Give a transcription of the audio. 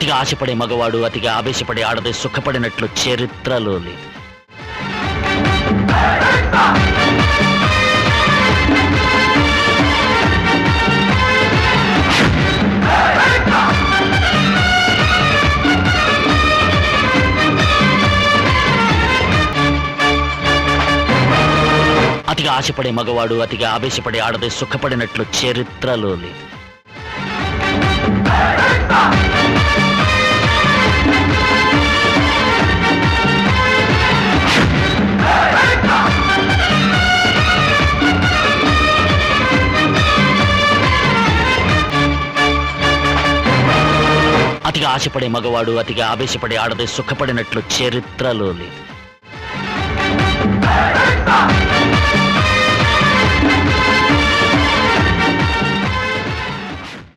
అతిగా ఆశపడే మగవాడు అతిగా ఆవేశపడే ఆడది సుఖపడినట్లు చరిత్రలో లేదు. అతిగా ఆశపడే మగవాడు అతిగా ఆవేశపడే ఆడది సుఖపడినట్లు చరిత్రలో లేదు. అతిగా ఆశపడే మగవాడు అతిగా ఆవేశపడే ఆడది సుఖపడినట్లు చరిత్రలో లేదు.